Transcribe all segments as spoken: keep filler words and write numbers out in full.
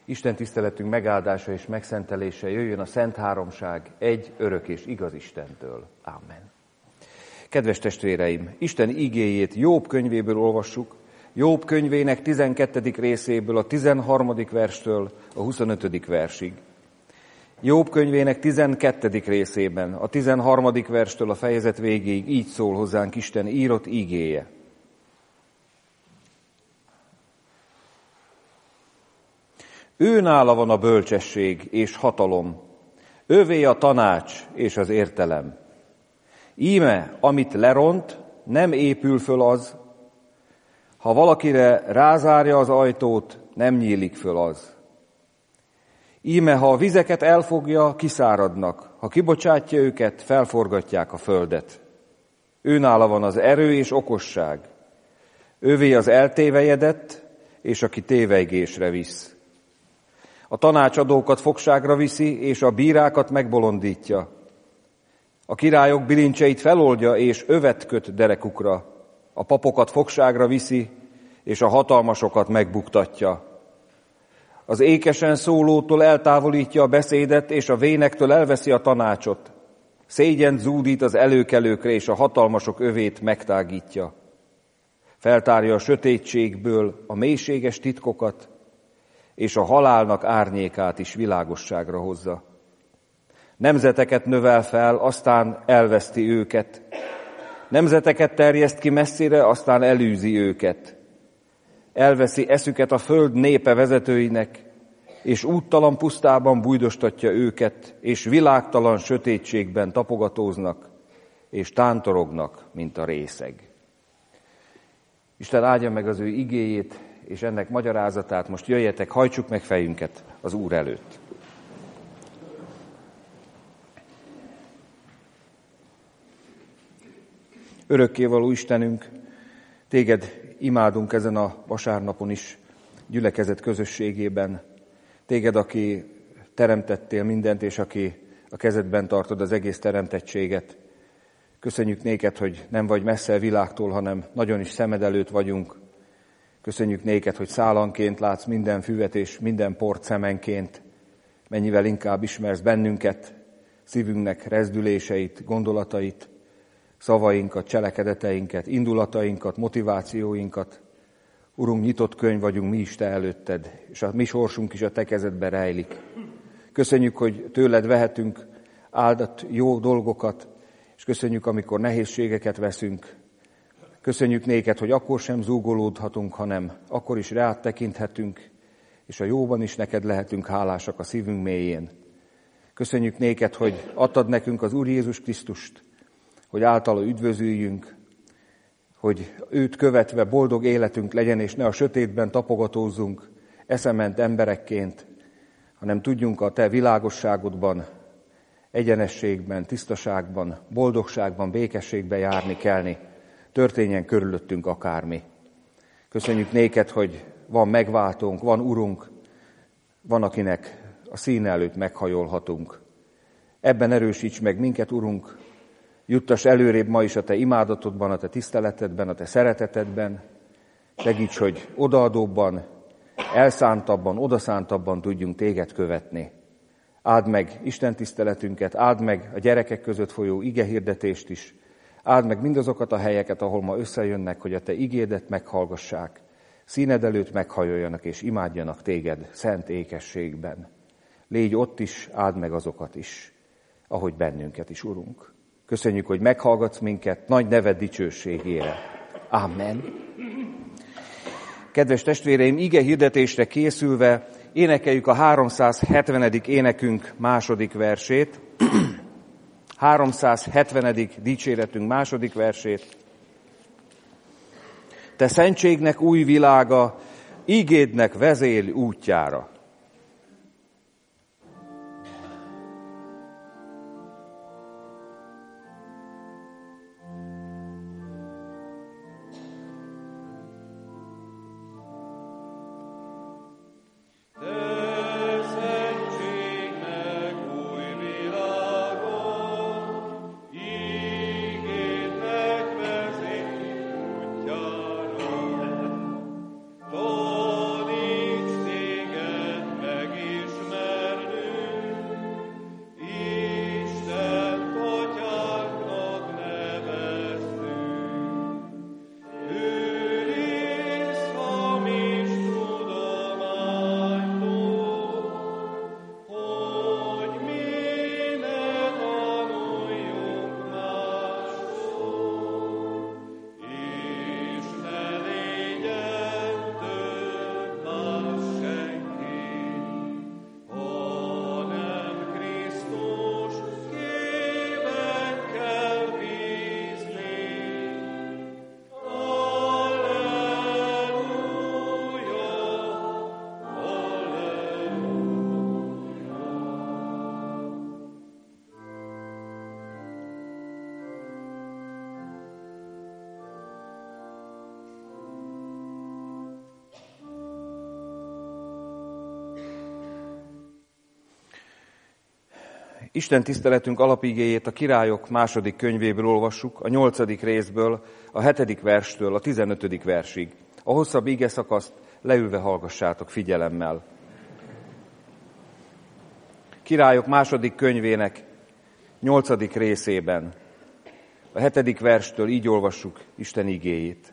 Isten tiszteletünk megáldása és megszentelése jöjjön a Szent Háromság egy örök és igaz Istentől. Amen. Kedves testvéreim, Isten igéjét Jobb könyvéből olvassuk, Jobb könyvének tizenkettedik részéből a tizenharmadik verstől a huszonötödik versig. Jobb könyvének tizenkettedik részében a tizenharmadik verstől a fejezet végéig így szól hozzánk Isten írott igéje. Ő nála van a bölcsesség és hatalom, ővé a tanács és az értelem. Íme, amit leront, nem épül föl az, ha valakire rázárja az ajtót, nem nyílik föl az. Íme, ha a vizeket elfogja, kiszáradnak, ha kibocsátja őket, felforgatják a földet. Őnála van az erő és okosság, ővé az eltévejedett, és aki tévejgésre visz. A tanácsadókat fogságra viszi, és a bírákat megbolondítja. A királyok bilincseit feloldja, és övet köt derekukra. A papokat fogságra viszi, és a hatalmasokat megbuktatja. Az ékesen szólótól eltávolítja a beszédet, és a vénektől elveszi a tanácsot. Szégyent zúdít az előkelőkre, és a hatalmasok övét megtágítja. Feltárja a sötétségből a mélységes titkokat, és a halálnak árnyékát is világosságra hozza. Nemzeteket növel fel, aztán elveszti őket. Nemzeteket terjeszt ki messzire, aztán elűzi őket. Elveszi eszüket a föld népe vezetőinek, és úttalan pusztában bújdostatja őket, és világtalan sötétségben tapogatóznak, és tántorognak, mint a részeg. Isten áldja meg az ő igéjét, és ennek magyarázatát. Most jöjjetek, hajtsuk meg fejünket az Úr előtt. Örökkévaló Istenünk, téged imádunk ezen a vasárnapon is, gyülekezet közösségében. Téged, aki teremtettél mindent, és aki a kezedben tartod az egész teremtettséget. Köszönjük néked, hogy nem vagy messze a világtól, hanem nagyon is szemed előtt vagyunk. Köszönjük néked, hogy szálanként látsz minden füvet és minden port szemenként. Mennyivel inkább ismersz bennünket, szívünknek rezdüléseit, gondolatait, szavainkat, cselekedeteinket, indulatainkat, motivációinkat. Urunk, nyitott könyv vagyunk mi is te előtted, és a mi sorsunk is a te kezedbe rejlik. Köszönjük, hogy tőled vehetünk áldott jó dolgokat, és köszönjük, amikor nehézségeket veszünk. Köszönjük néked, hogy akkor sem zúgolódhatunk, hanem akkor is rád tekinthetünk, és a jóban is neked lehetünk hálásak a szívünk mélyén. Köszönjük néked, hogy adtad nekünk az Úr Jézus Krisztust, hogy általa üdvözüljünk, hogy őt követve boldog életünk legyen, és ne a sötétben tapogatózzunk eszement emberekként, hanem tudjunk a te világosságodban, egyenességben, tisztaságban, boldogságban, békességben járni, kelni. Történjen körülöttünk akármi. Köszönjük néked, hogy van megváltónk, van Urunk, van, akinek a színe előtt meghajolhatunk. Ebben erősíts meg minket, Urunk, juttass előrébb ma is a te imádatodban, a te tiszteletedben, a te szeretetedben. Segíts, hogy odaadóbban, elszántabban, odaszántabban tudjunk téged követni. Áld meg Isten tiszteletünket, áld meg a gyerekek között folyó igehirdetést is, áld meg mindazokat a helyeket, ahol ma összejönnek, hogy a te igédet meghallgassák, színed előtt meghajoljanak és imádjanak téged szent ékességben. Légy ott is, áld meg azokat is, ahogy bennünket is, Urunk. Köszönjük, hogy meghallgatsz minket nagy neved dicsőségére. Amen. Kedves testvéreim, ige hirdetésre készülve énekeljük a háromszázhetvenedik énekünk második versét. háromszázhetvenedik dicséretünk második versét. Te szentségnek új világa, ígédnek vezél útjára. Taníts téged Isten tiszteletünk alapigéjét a Királyok második könyvéből olvassuk, a nyolcadik részből, a hetedik verstől a tizenötödik versig. A hosszabb igeszakaszt leülve hallgassátok figyelemmel. Királyok második könyvének nyolcadik részében, a hetedik verstől így olvassuk Isten igéjét.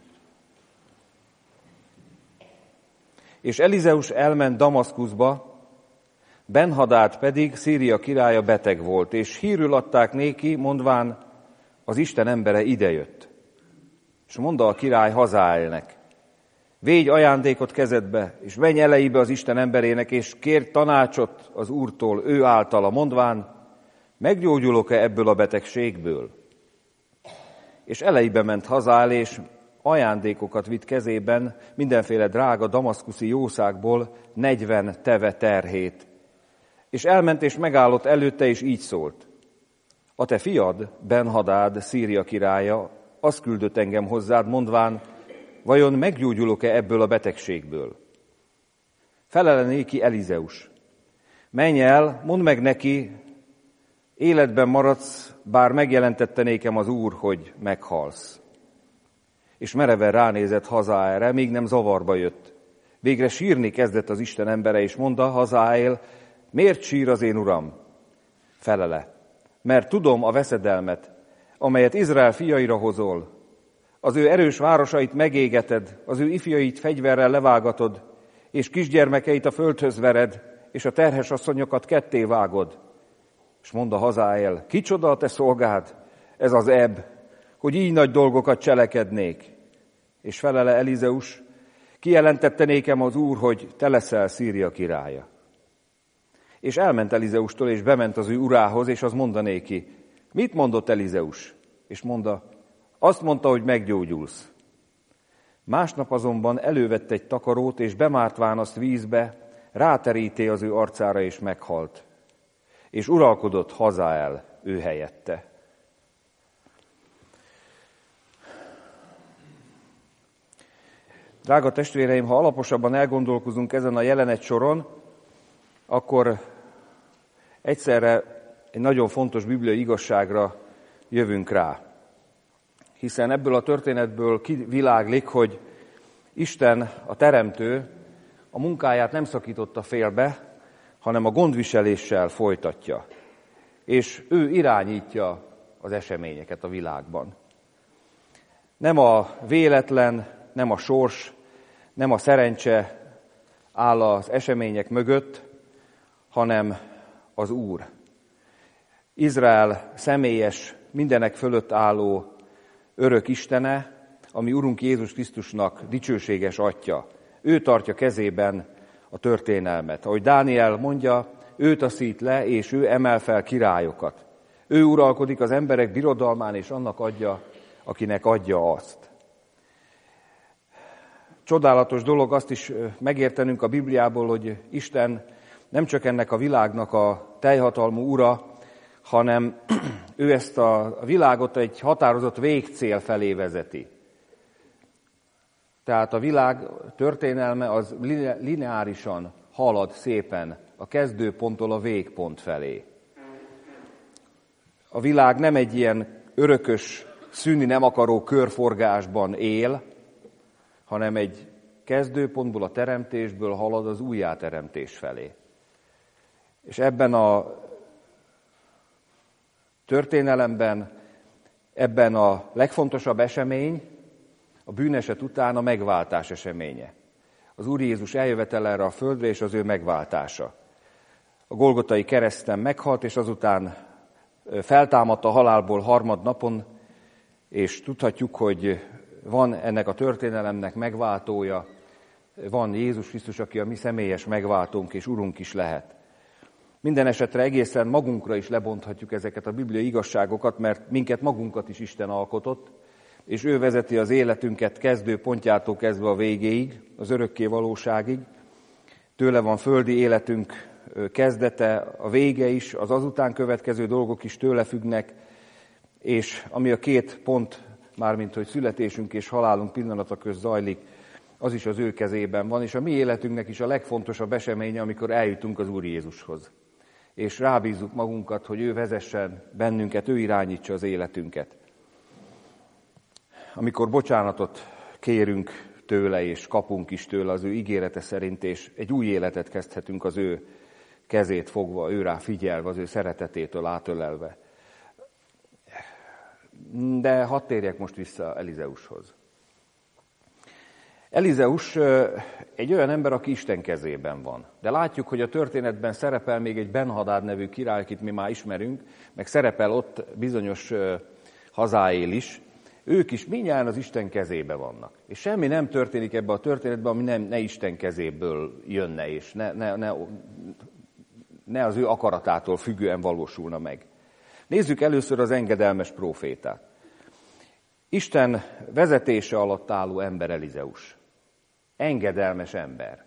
És Elizeus elment Damaszkuszba, Ben-Hadad pedig, Szíria királya beteg volt, és hírül adták néki, mondván, az Isten embere idejött. És mondta a király Hazaelnek, védj ajándékot kezedbe, és menj elejébe az Isten emberének, és kérj tanácsot az Úrtól, ő általa, mondván, meggyógyulok-e ebből a betegségből? És elejébe ment Hazael, és ajándékokat vitt kezében, mindenféle drága damaszkuszi jószágból negyven teve terhét. És elment és megállott előtte, és így szólt. A te fiad, Ben-Hadad, Szíria királya, azt küldött engem hozzád, mondván, vajon meggyógyulok-e ebből a betegségből? Felele néki Elizeus. Menj el, mondd meg neki, életben maradsz, bár megjelentette nékem az Úr, hogy meghalsz. És mereven ránézett Hazaelre, még nem zavarba jött. Végre sírni kezdett az Isten embere, és mondta Hazael, miért sír az én uram? Felele, mert tudom a veszedelmet, amelyet Izrael fiaira hozol. Az ő erős városait megégeted, az ő ifjait fegyverrel levágatod, és kisgyermekeit a földhöz vered, és a terhes asszonyokat ketté vágod. És mondta Hazael, kicsoda a te szolgád, ez az Eb, hogy így nagy dolgokat cselekednék. És felele Elizeus, kijelentette nékem az Úr, hogy te leszel Szíria királya. És elment Elizeustól, és bement az ő urához, és az mondanéki, mit mondott Elizeus? És mondta, azt mondta, hogy meggyógyulsz. Másnap azonban elővett egy takarót, és bemártván azt vízbe, ráteríté az ő arcára, és meghalt. És uralkodott Hazael ő helyette. Drága testvéreim, ha alaposabban elgondolkozunk ezen a jelenet soron, akkor egyszerre egy nagyon fontos bibliai igazságra jövünk rá. Hiszen ebből a történetből kiviláglik, hogy Isten, a Teremtő, a munkáját nem szakította félbe, hanem a gondviseléssel folytatja. És ő irányítja az eseményeket a világban. Nem a véletlen, nem a sors, nem a szerencse áll az események mögött, hanem az Úr. Izrael személyes, mindenek fölött álló örök Istene, ami Urunk Jézus Krisztusnak dicsőséges Atya. Ő tartja kezében a történelmet. Ahogy Dániel mondja, ő taszít le, és ő emel fel királyokat. Ő uralkodik az emberek birodalmán, és annak adja, akinek adja azt. Csodálatos dolog azt is megértenünk a Bibliából, hogy Isten nem csak ennek a világnak a teljhatalmú ura, hanem ő ezt a világot egy határozott végcél felé vezeti. Tehát a világ történelme az lineárisan halad szépen a kezdőponttól a végpont felé. A világ nem egy ilyen örökös, szűnni nem akaró körforgásban él, hanem egy kezdőpontból, a teremtésből halad az újjáteremtés felé. És ebben a történelemben, ebben a legfontosabb esemény, a bűneset után a megváltás eseménye. Az Úr Jézus eljövetele erre a földre, és az ő megváltása. A Golgotai kereszten meghalt, és azután feltámadt a halálból harmadnapon, és tudhatjuk, hogy van ennek a történelemnek megváltója, van Jézus Krisztus, aki a mi személyes megváltónk és Urunk is lehet. Minden esetre egészen magunkra is lebonthatjuk ezeket a bibliai igazságokat, mert minket magunkat is Isten alkotott, és ő vezeti az életünket kezdő pontjától kezdve a végéig, az örökké valóságig. Tőle van földi életünk kezdete, a vége is, az azután következő dolgok is tőle függnek, és ami a két pont, mármint hogy születésünk és halálunk pillanata közt zajlik, az is az ő kezében van, és a mi életünknek is a legfontosabb eseménye, amikor eljutunk az Úr Jézushoz. és rábízzuk magunkat, hogy ő vezessen bennünket, ő irányítsa az életünket. Amikor bocsánatot kérünk tőle, és kapunk is tőle az ő ígérete szerint, és egy új életet kezdhetünk az ő kezét fogva, ő rá figyelve, az ő szeretetétől átölelve. De hadd térjek most vissza Elizeushoz. Elizeus egy olyan ember, aki Isten kezében van. De látjuk, hogy a történetben szerepel még egy Ben-Hadad nevű király, akit mi már ismerünk, meg szerepel ott bizonyos Hazaél is. Ők is mindjárt az Isten kezébe vannak. És semmi nem történik ebbe a történetben, ami nem, ne Isten kezéből jönne, és ne, ne, ne, ne az ő akaratától függően valósulna meg. Nézzük először az engedelmes prófétát. Isten vezetése alatt álló ember Elizeus. Engedelmes ember.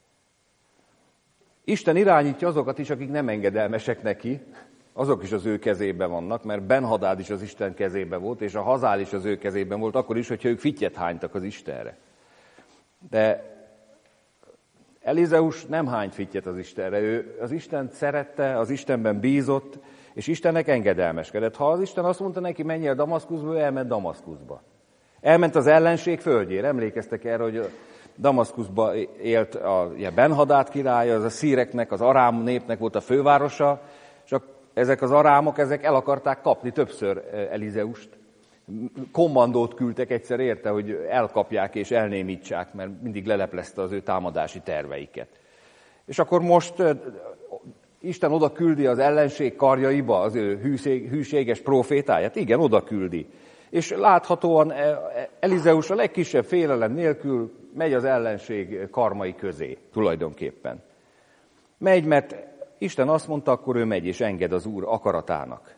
Isten irányítja azokat is, akik nem engedelmesek neki, azok is az ő kezében vannak, mert Ben-Hadad is az Isten kezében volt, és a Hazaél is az ő kezében volt, akkor is, hogyha ők fittyet hánytak az Istenre. De Elizeus nem hányt fittyet az Istenre, ő az Istent szerette, az Istenben bízott, és Istennek engedelmeskedett. Ha az Isten azt mondta neki, menj el Damaszkuszba, ő elment Damaszkuszba. Elment az ellenség földjére. Emlékeztek erre, hogy Damaszkuszba élt a Ben-Hadad király, az a szíreknek, az arám népnek volt a fővárosa, és a, ezek az arámok, ezek el akarták kapni többször Elizeust. Kommandót küldtek egyszer érte, hogy elkapják és elnémítsák, mert mindig leleplezte az ő támadási terveiket. És akkor most Isten oda küldi az ellenség karjaiba az ő hűséges prófétáját? Igen, oda küldi. És láthatóan Elizeus a legkisebb félelem nélkül megy az ellenség karmai közé tulajdonképpen. Megy, mert Isten azt mondta, akkor ő megy és enged az Úr akaratának.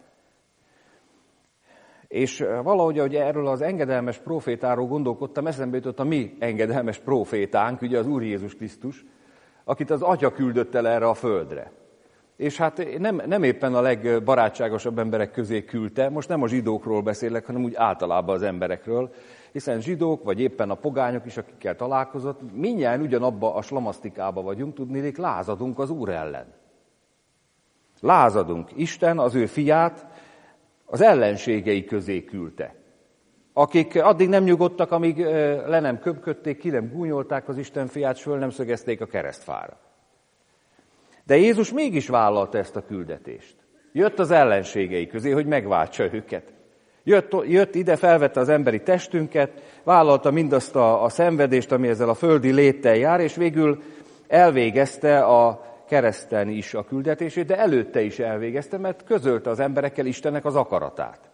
És valahogy, ahogy erről az engedelmes prófétáról gondolkodtam, eszembe jutott a mi engedelmes prófétánk, ugye az Úr Jézus Krisztus, akit az Atya küldött el erre a földre. És hát nem, nem éppen a legbarátságosabb emberek közé küldte, most nem a zsidókról beszélek, hanem úgy általában az emberekről, hiszen zsidók, vagy éppen a pogányok is, akikkel találkozott, mindjárt ugyanabba a slamasztikába vagyunk, tudniillik, lázadunk az Úr ellen. Lázadunk. Isten az ő fiát az ellenségei közé küldte, akik addig nem nyugodtak, amíg le nem köpködték, ki nem gúnyolták az Isten fiát, s föl nem szögezték a keresztfára. De Jézus mégis vállalta ezt a küldetést. Jött az ellenségei közé, hogy megváltsa őket. Jött, jött ide, felvette az emberi testünket, vállalta mindazt a, a szenvedést, ami ezzel a földi léttel jár, és végül elvégezte a kereszten is a küldetését, de előtte is elvégezte, mert közölte az emberekkel Istennek az akaratát.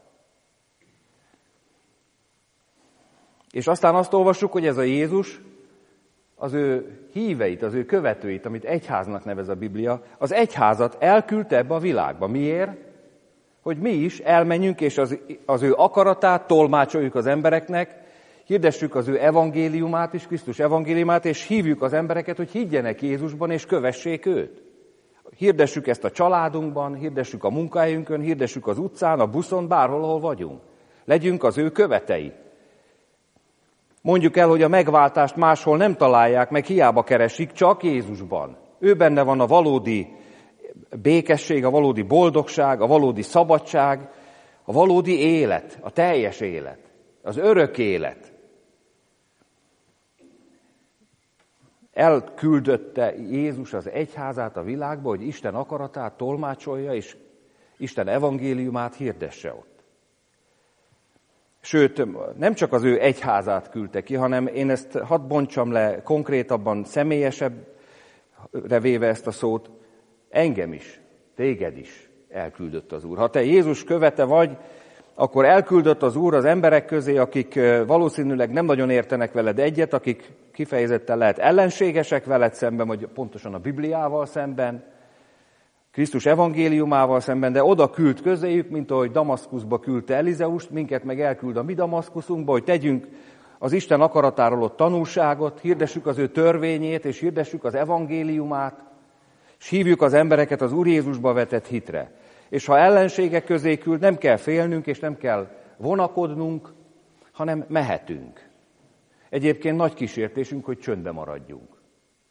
És aztán azt olvassuk, hogy ez a Jézus az ő híveit, az ő követőit, amit egyháznak nevez a Biblia, az egyházat elküldte ebbe a világba. Miért? Hogy mi is elmenjünk, és az, az ő akaratát tolmácsoljuk az embereknek, hirdessük az ő evangéliumát is, Krisztus evangéliumát, és hívjuk az embereket, hogy higgyenek Jézusban, és kövessék őt. Hirdessük ezt a családunkban, hirdessük a munkahelyünkön, hirdessük az utcán, a buszon, bárhol, ahol vagyunk. Legyünk az ő követei. Mondjuk el, hogy a megváltást máshol nem találják, meg hiába keresik, csak Jézusban. Ő benne van a valódi békesség, a valódi boldogság, a valódi szabadság, a valódi élet, a teljes élet, az örök élet. Elküldötte Jézus az egyházát a világba, hogy Isten akaratát tolmácsolja, és Isten evangéliumát hirdesse ott. Sőt, nem csak az ő egyházát küldte ki, hanem én ezt hadd bontsam le konkrétabban, személyesebbre véve ezt a szót, engem is, téged is elküldött az Úr. Ha te Jézus követe vagy, akkor elküldött az Úr az emberek közé, akik valószínűleg nem nagyon értenek veled egyet, akik kifejezetten lehet ellenségesek veled szemben, vagy pontosan a Bibliával szemben, Krisztus evangéliumával szemben, de oda küld közéjük, mint ahogy Damaszkuszba küldte Elizeust, minket meg elküld a mi Damaszkuszunkba, hogy tegyünk az Isten akaratáról ott tanúságot, hirdessük az ő törvényét, és hirdessük az evangéliumát, és hívjuk az embereket az Úr Jézusba vetett hitre. És ha ellenségek közé küld, nem kell félnünk, és nem kell vonakodnunk, hanem mehetünk. Egyébként nagy kísértésünk, hogy csöndbe maradjunk.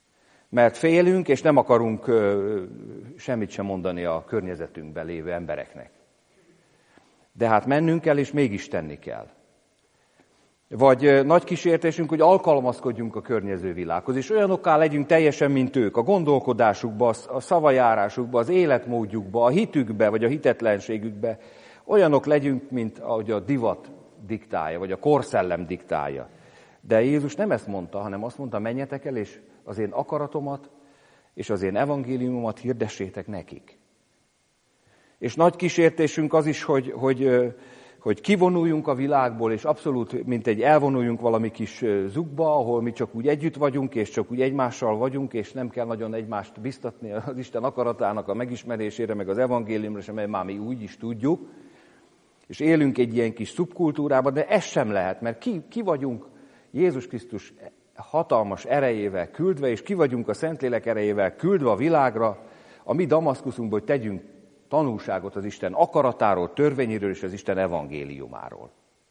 Mert félünk, és nem akarunk semmit sem mondani a környezetünkben lévő embereknek. De hát mennünk kell, és mégis tenni kell. Vagy nagy kísértésünk, hogy alkalmazkodjunk a környező világhoz, és olyanokká legyünk teljesen, mint ők, a gondolkodásukba, a szavajárásukba, az életmódjukba, a hitükbe, vagy a hitetlenségükbe. Olyanok legyünk, mint ahogy a divat diktálja, vagy a korszellem diktálja. De Jézus nem ezt mondta, hanem azt mondta, menjetek el, és az én akaratomat, és az én evangéliumomat hirdessétek nekik. És nagy kísértésünk az is, hogy, hogy, hogy kivonuljunk a világból, és abszolút, mint egy elvonuljunk valami kis zugba, ahol mi csak úgy együtt vagyunk, és csak úgy egymással vagyunk, és nem kell nagyon egymást biztatni az Isten akaratának a megismerésére, meg az evangéliumra sem, mert már mi úgy is tudjuk, és élünk egy ilyen kis szubkultúrában, de ez sem lehet, mert ki, ki vagyunk Jézus Krisztus hatalmas erejével küldve, és ki vagyunk a Szentlélek erejével küldve a világra, a mi Damaszkuszunkból, hogy tegyünk tanúságot az Isten akaratáról, törvényéről és az Isten evangéliumáról.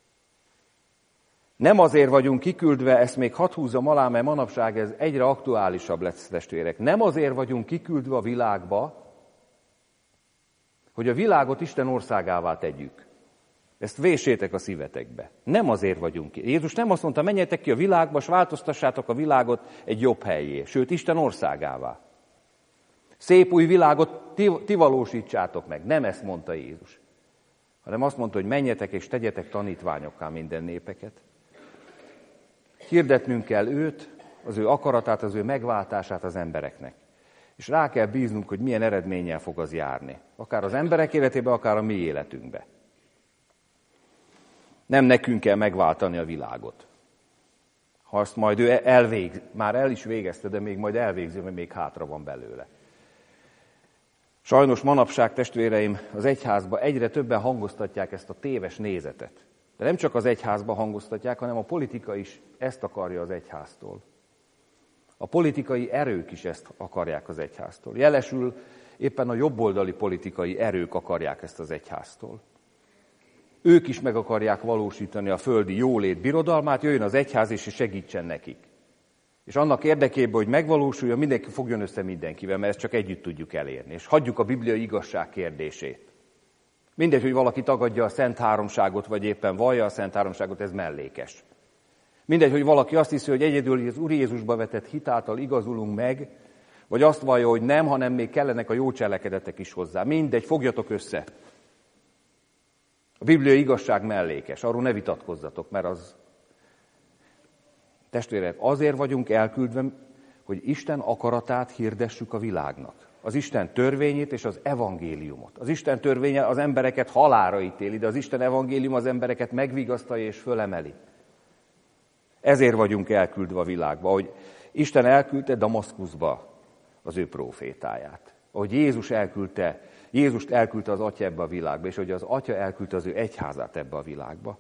Nem azért vagyunk kiküldve, ezt még hadd húzzam alá, mert manapság ez egyre aktuálisabb lesz, testvérek. Nem azért vagyunk kiküldve a világba, hogy a világot Isten országává tegyük. Ezt véssétek a szívetekbe. Nem azért vagyunk ki. Jézus nem azt mondta, menjetek ki a világba, és változtassátok a világot egy jobb helyé, sőt, Isten országává. Szép új világot ti, ti valósítsátok meg. Nem ezt mondta Jézus, hanem azt mondta, hogy menjetek és tegyetek tanítványokká minden népeket. Hirdetnünk kell őt, az ő akaratát, az ő megváltását az embereknek. És rá kell bíznunk, hogy milyen eredménnyel fog az járni. Akár az emberek életében, akár a mi életünkbe. Nem nekünk kell megváltani a világot. Ha azt majd ő elvégzi, már el is végezte, de még majd elvégzi, mert még hátra van belőle. Sajnos manapság, testvéreim, az egyházban egyre többen hangoztatják ezt a téves nézetet. De nem csak az egyházban hangoztatják, hanem a politika is ezt akarja az egyháztól. A politikai erők is ezt akarják az egyháztól. Jelesül éppen a jobboldali politikai erők akarják ezt az egyháztól. Ők is meg akarják valósítani a földi jólét birodalmát, jöjjön az egyház és segítsen nekik. És annak érdekében, hogy megvalósuljon, mindenki fogjon össze mindenkivel, mert ezt csak együtt tudjuk elérni. És hagyjuk a bibliai igazság kérdését. Mindegy, hogy valaki tagadja a Szent Háromságot, vagy éppen vallja a Szent Háromságot, ez mellékes. Mindegy, hogy valaki azt hiszi, hogy egyedül az Úr Jézusba vetett hitáltal igazulunk meg, vagy azt vallja, hogy nem, hanem még kellenek a jó cselekedetek is hozzá. Mindegy, fogjatok össze. A bibliai igazság mellékes, arról ne vitatkozzatok, mert az... Testvérek, azért vagyunk elküldve, hogy Isten akaratát hirdessük a világnak. Az Isten törvényét és az evangéliumot. Az Isten törvénye az embereket halálra ítéli, de az Isten evangélium az embereket megvigasztalja és fölemeli. Ezért vagyunk elküldve a világba, hogy Isten elküldte Damaszkuszba az ő prófétáját. Ahogy Jézus elküldte, Jézust elküldte az Atya ebbe a világba, és hogy az Atya elküldte az ő egyházát ebbe a világba.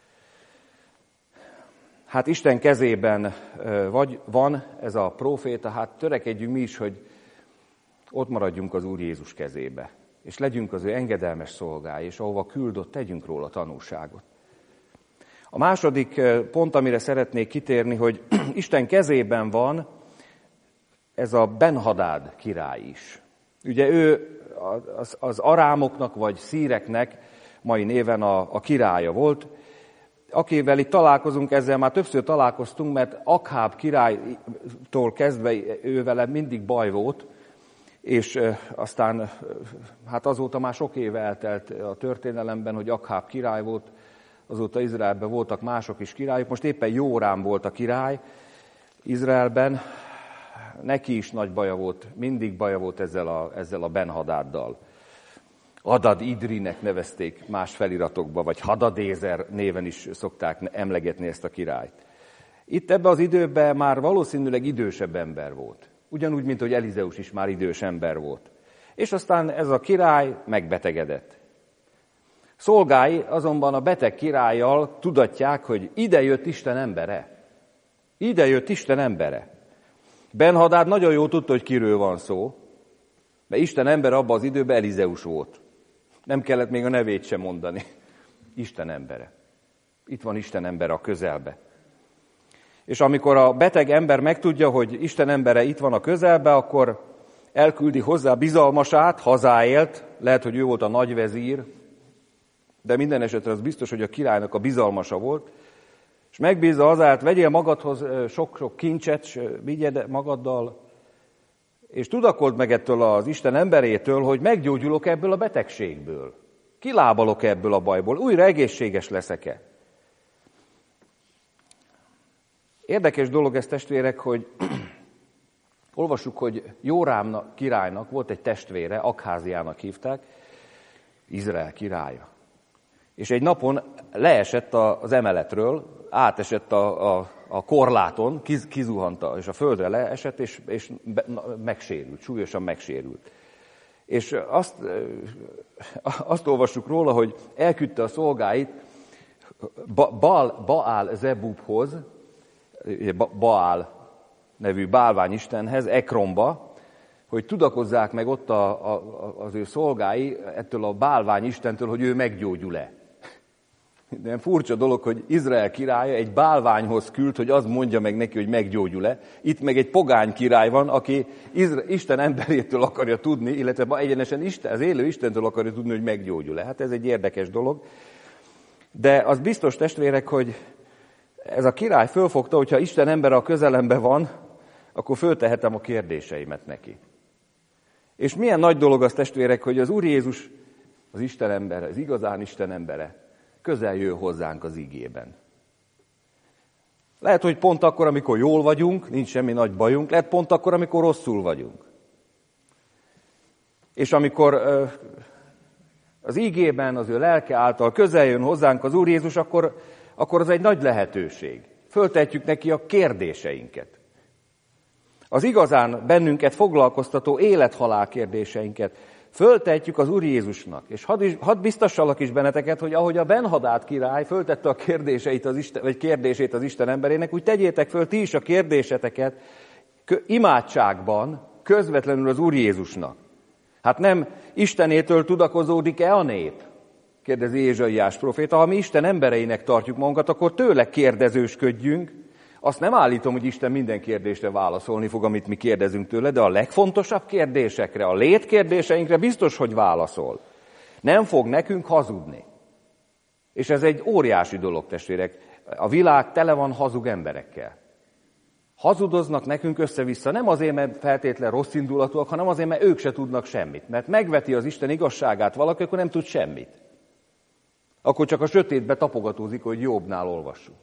Hát Isten kezében vagy van ez a próféta, hát törekedjünk mi is, hogy ott maradjunk az Úr Jézus kezébe, és legyünk az ő engedelmes szolgái, és ahova küldött, tegyünk róla tanúságot. A második pont, amire szeretnék kitérni, hogy Isten kezében van ez a Ben-Hadád király is. Ugye ő az, az arámoknak vagy szíreknek mai néven a, a királya volt, akivel itt találkozunk, ezzel már többször találkoztunk, mert Akháb királytól kezdve ővele mindig baj volt, és aztán hát azóta már sok éve eltelt a történelemben, hogy Akháb király volt, azóta Izraelben voltak mások is királyok, most éppen Jórám volt a király Izraelben, neki is nagy baja volt, mindig baja volt ezzel a, ezzel a Ben-Hadáddal. Hadad Idrinek nevezték más feliratokba, vagy Hadadézer néven is szokták emlegetni ezt a királyt. Itt ebben az időben már valószínűleg idősebb ember volt. Ugyanúgy, mint hogy Elizeus is már idős ember volt. És aztán ez a király megbetegedett. Szolgái azonban a beteg királlyal tudatják, hogy ide jött Isten embere. Ide jött Isten embere. Ben-Hadád nagyon jól tudta, hogy kiről van szó, mert Isten ember abban az időben Elizeus volt. Nem kellett még a nevét sem mondani. Isten embere. Itt van Isten ember a közelbe. És amikor a beteg ember megtudja, hogy Isten embere itt van a közelbe, akkor elküldi hozzá bizalmasát, hazáélt, lehet, hogy ő volt a nagyvezír, de minden esetre az biztos, hogy a királynak a bizalmasa volt, és megbízza hazáját, vegyél magadhoz sok-sok kincset, s vigyed magaddal, és tudakold meg ettől az Isten emberétől, hogy meggyógyulok ebből a betegségből. Kilábalok ebből a bajból, újra egészséges leszek-e. Érdekes dolog ez, testvérek, hogy olvassuk, hogy Jórám királynak volt egy testvére, Akháziának hívták, Izrael királya. És egy napon leesett az emeletről, átesett a, a, a korláton, kiz, kizuhant, és a földre leesett, és, és be, na, megsérült, súlyosan megsérült. És azt, azt olvassuk róla, hogy elküldte a szolgáit Baal, Baál Zebubhoz, Baál nevű bálványistenhez, Ekronba, hogy tudakozzák meg ott a, a, az ő szolgái ettől a bálványistentől, hogy ő meggyógyul-e. De furcsa dolog, hogy Izrael királya egy bálványhoz küld, hogy az mondja meg neki, hogy meggyógyul-e. Itt meg egy pogány király van, aki Isten emberétől akarja tudni, illetve egyenesen Isten, az élő Istentől akarja tudni, hogy meggyógyul-e. Hát ez egy érdekes dolog. De az biztos, testvérek, hogy ez a király fölfogta, hogyha Isten ember a közelemben van, akkor föltehetem a kérdéseimet neki. És milyen nagy dolog az, testvérek, hogy az Úr Jézus, az Isten embere, az igazán Isten embere, közel jön hozzánk az igében. Lehet, hogy pont akkor, amikor jól vagyunk, nincs semmi nagy bajunk, lehet pont akkor, amikor rosszul vagyunk. És amikor az igében, az ő lelke által közel jön hozzánk az Úr Jézus, akkor, akkor az egy nagy lehetőség. Föltehetjük neki a kérdéseinket. Az igazán bennünket foglalkoztató élet-halál kérdéseinket föltehetjük az Úr Jézusnak. És hadd, is, hadd biztassalak is benneteket, hogy ahogy a Ben-Hadad király föltette a kérdéseit az Isten, vagy kérdését az Isten emberének, úgy tegyétek föl ti is a kérdéseteket imádságban, közvetlenül az Úr Jézusnak. Hát nem Istenétől tudakozódik-e a nép? Kérdezi Ézsaiás proféta. Ha mi Isten embereinek tartjuk magunkat, akkor tőle kérdezősködjünk. Azt nem állítom, hogy Isten minden kérdésre válaszolni fog, amit mi kérdezünk tőle, de a legfontosabb kérdésekre, a létkérdéseinkre biztos, hogy válaszol. Nem fog nekünk hazudni. És ez egy óriási dolog, testvérek. A világ tele van hazug emberekkel. Hazudoznak nekünk össze-vissza, nem azért, mert feltétlen rossz indulatúak, hanem azért, mert ők se tudnak semmit. Mert megveti az Isten igazságát valaki, akkor nem tud semmit. Akkor csak a sötétbe tapogatózik, hogy Jobbnál olvassuk.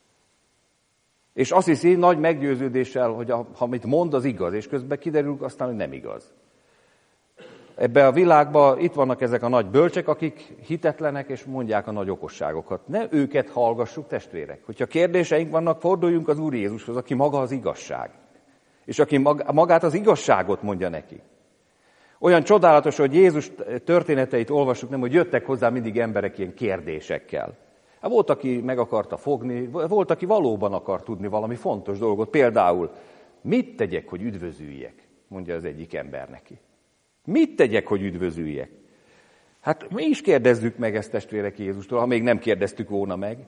És azt hiszi nagy meggyőződéssel, hogy a, amit mond, az igaz, és közben kiderül aztán, hogy nem igaz. Ebben a világban itt vannak ezek a nagy bölcsek, akik hitetlenek, és mondják a nagy okosságokat. Ne őket hallgassuk, testvérek. Hogyha kérdéseink vannak, forduljunk az Úr Jézushoz, aki maga az igazság. És aki magát az igazságot mondja neki. Olyan csodálatos, hogy Jézus történeteit olvassuk, nem, hogy jöttek hozzá mindig emberek ilyen kérdésekkel. Hát volt, aki meg akarta fogni, volt, aki valóban akar tudni valami fontos dolgot. Például, mit tegyek, hogy üdvözüljek? Mondja az egyik ember neki. Mit tegyek, hogy üdvözüljek? Hát mi is kérdezzük meg ezt, testvérek, Jézustól, ha még nem kérdeztük volna meg.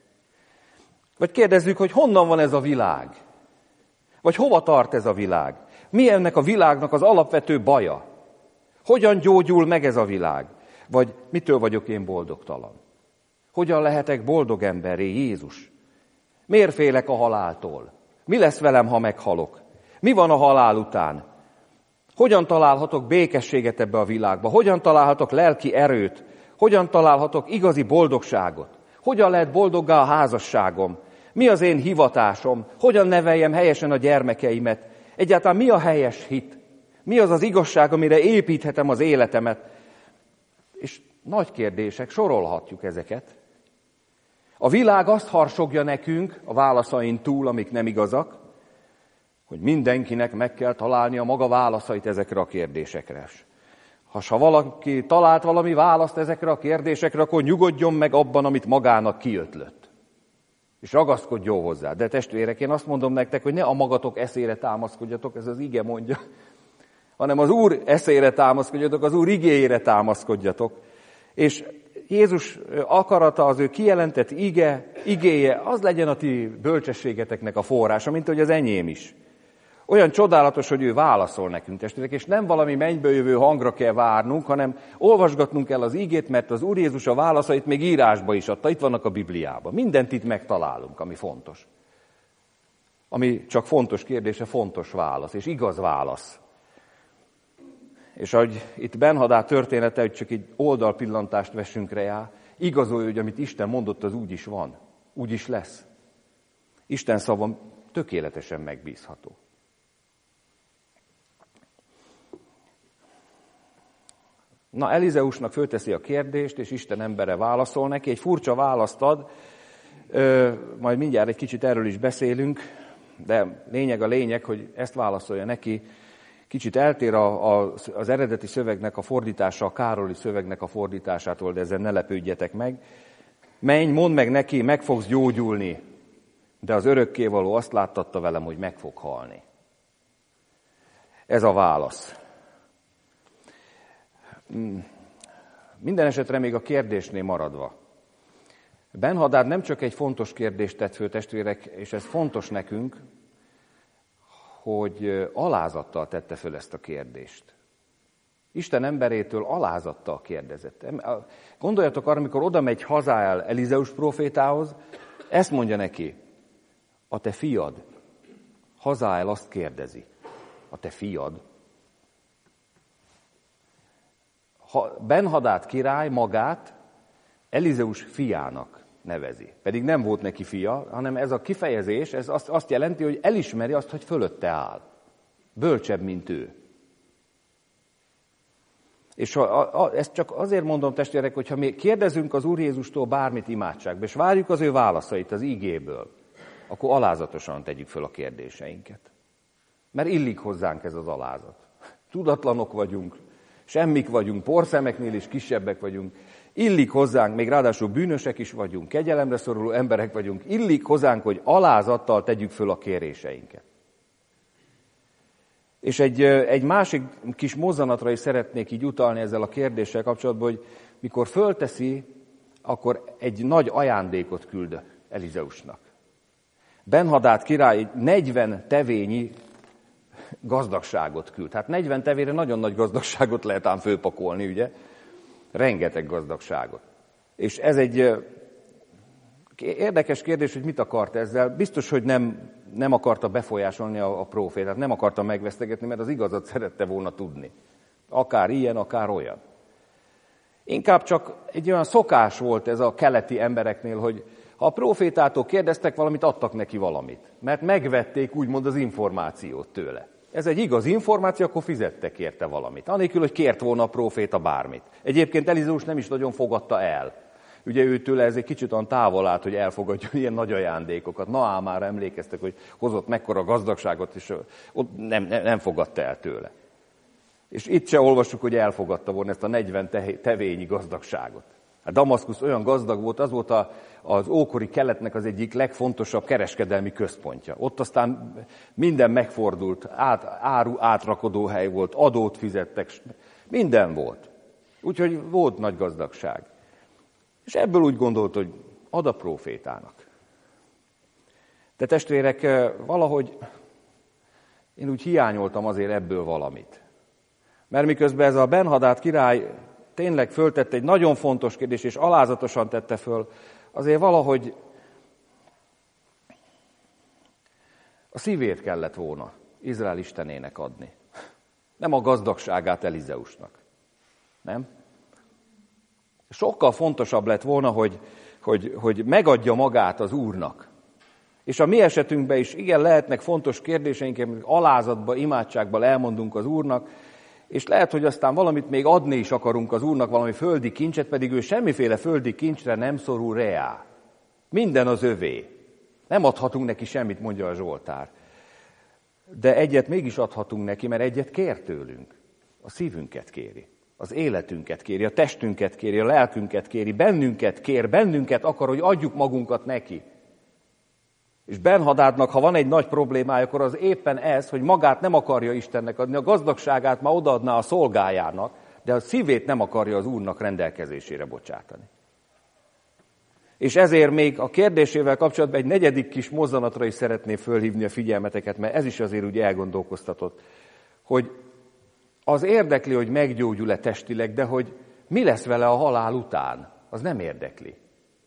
Vagy kérdezzük, hogy honnan van ez a világ? Vagy hova tart ez a világ? Mi ennek a világnak az alapvető baja? Hogyan gyógyul meg ez a világ? Vagy mitől vagyok én boldogtalan? Hogyan lehetek boldog emberré, Jézus? Miért félek a haláltól? Mi lesz velem, ha meghalok? Mi van a halál után? Hogyan találhatok békességet ebbe a világba? Hogyan találhatok lelki erőt? Hogyan találhatok igazi boldogságot? Hogyan lehet boldoggá a házasságom? Mi az én hivatásom? Hogyan neveljem helyesen a gyermekeimet? Egyáltalán mi a helyes hit? Mi az az igazság, amire építhetem az életemet? És nagy kérdések, sorolhatjuk ezeket. A világ azt harsogja nekünk, a válaszain túl, amik nem igazak, hogy mindenkinek meg kell találni a maga válaszait ezekre a kérdésekre. Ha valaki talált valami választ ezekre a kérdésekre, akkor nyugodjon meg abban, amit magának kiötlött. És ragaszkodjon hozzá. De testvérek, én azt mondom nektek, hogy ne a magatok eszére támaszkodjatok, ez az ige mondja, hanem az Úr eszére támaszkodjatok, az Úr igéjére támaszkodjatok. És Jézus akarata, az ő kijelentett ige, igéje, az legyen a ti bölcsességeteknek a forrása, mint hogy az enyém is. Olyan csodálatos, hogy ő válaszol nekünk, testvérek, és nem valami mennyből jövő hangra kell várnunk, hanem olvasgatnunk kell az igét, mert az Úr Jézus a válaszait még írásba is adta, itt vannak a Bibliában. Mindent itt megtalálunk, ami fontos. Ami csak fontos kérdése, fontos válasz, és igaz válasz. És ahogy itt Ben-Hadad története, hogy csak egy oldalpillantást vessünk rá, igazolja, hogy amit Isten mondott, az úgy is van, úgy is lesz. Isten szava tökéletesen megbízható. Na, Elizeusnak fölteszi a kérdést, és Isten embere válaszol neki. Egy furcsa választ ad, ö, majd mindjárt egy kicsit erről is beszélünk, de lényeg a lényeg, hogy ezt válaszolja neki. Kicsit eltér a, a, az eredeti szövegnek a fordítása, a Károli szövegnek a fordításától, de ezzel ne lepődjetek meg. Menj, mondd meg neki, meg fogsz gyógyulni, de az örökkévaló azt láttatta velem, hogy meg fog halni. Ez a válasz. Minden esetre még a kérdésnél maradva. Ben-Hadad nem csak egy fontos kérdést tett föl, testvérek, és ez fontos nekünk, hogy alázattal tette föl ezt a kérdést. Isten emberétől alázattal kérdezett. Gondoljatok arra, amikor oda megy Hazael Elizeus prófétához, ezt mondja neki, a te fiad. Hazael azt kérdezi, a te fiad. Ben-Hadad király magát Elizeus fiának nevezi. Pedig nem volt neki fia, hanem ez a kifejezés, ez azt, azt jelenti, hogy elismeri azt, hogy fölötte áll. Bölcsebb, mint ő. És a, a, ezt csak azért mondom, testvérek, hogyha mi kérdezünk az Úr Jézustól bármit imádságba, és várjuk az ő válaszait az igéből, akkor alázatosan tegyük föl a kérdéseinket. Mert illik hozzánk ez az alázat. Tudatlanok vagyunk, semmik vagyunk, porszemeknél is kisebbek vagyunk, illik hozzánk, még ráadásul bűnösek is vagyunk, kegyelemre szoruló emberek vagyunk, illik hozzánk, hogy alázattal tegyük föl a kéréseinket. És egy, egy másik kis mozzanatra is szeretnék így utalni ezzel a kérdéssel kapcsolatban, hogy mikor fölteszi, akkor egy nagy ajándékot küld Elizeusnak. Ben-Hadad király negyven tevényi gazdagságot küld. Hát negyven tevére nagyon nagy gazdagságot lehet ám fölpakolni, ugye? Rengeteg gazdagságot. És ez egy érdekes kérdés, hogy mit akart ezzel. Biztos, hogy nem, nem akarta befolyásolni a, a prófétát, nem akarta megvesztegetni, mert az igazat szerette volna tudni. Akár ilyen, akár olyan. Inkább csak egy olyan szokás volt ez a keleti embereknél, hogy ha a prófétától kérdeztek valamit, adtak neki valamit. Mert megvették úgymond az információt tőle. Ez egy igaz információ, akkor fizettek érte valamit. Anélkül, hogy kért volna a próféta bármit. Egyébként Elizeus nem is nagyon fogadta el. Ugye őtőle ez egy kicsit olyan távol állt, hogy elfogadjon ilyen nagy ajándékokat. Naamára emlékeztek, hogy hozott mekkora gazdagságot, és ott nem, nem, nem fogadta el tőle. És itt se olvassuk, hogy elfogadta volna ezt a negyven tevényi gazdagságot. A Damaszkusz olyan gazdag volt, az volt a, az ókori keletnek az egyik legfontosabb kereskedelmi központja. Ott aztán minden megfordult, át, áru átrakodó hely volt, adót fizettek, minden volt. Úgyhogy volt nagy gazdagság. És ebből úgy gondolt, hogy ad a prófétának. De testvérek, valahogy én úgy hiányoltam azért ebből valamit. Mert miközben ez a Ben-Hadad király tényleg föltette egy nagyon fontos kérdés, és alázatosan tette föl, azért valahogy a szívét kellett volna Izrael istenének adni. Nem a gazdagságát Elizeusnak. Nem? Sokkal fontosabb lett volna, hogy, hogy, hogy megadja magát az Úrnak. És a mi esetünkben is igen lehetnek fontos kérdéseink, amik alázatba, imádságban elmondunk az Úrnak, és lehet, hogy aztán valamit még adni is akarunk az Úrnak, valami földi kincset, pedig ő semmiféle földi kincsre nem szorul reá. Minden az övé. Nem adhatunk neki semmit, mondja a Zsoltár. De egyet mégis adhatunk neki, mert egyet kér tőlünk. A szívünket kéri, az életünket kéri, a testünket kéri, a lelkünket kéri, bennünket kér, bennünket akar, hogy adjuk magunkat neki. És Ben-Hadadnak, ha van egy nagy problémája, akkor az éppen ez, hogy magát nem akarja Istennek adni, a gazdagságát már odaadná a szolgájának, de a szívét nem akarja az Úrnak rendelkezésére bocsátani. És ezért még a kérdésével kapcsolatban egy negyedik kis mozzanatra is szeretném fölhívni a figyelmeteket, mert ez is azért úgy elgondolkoztatott, hogy az érdekli, hogy meggyógyul-e testileg, de hogy mi lesz vele a halál után, az nem érdekli.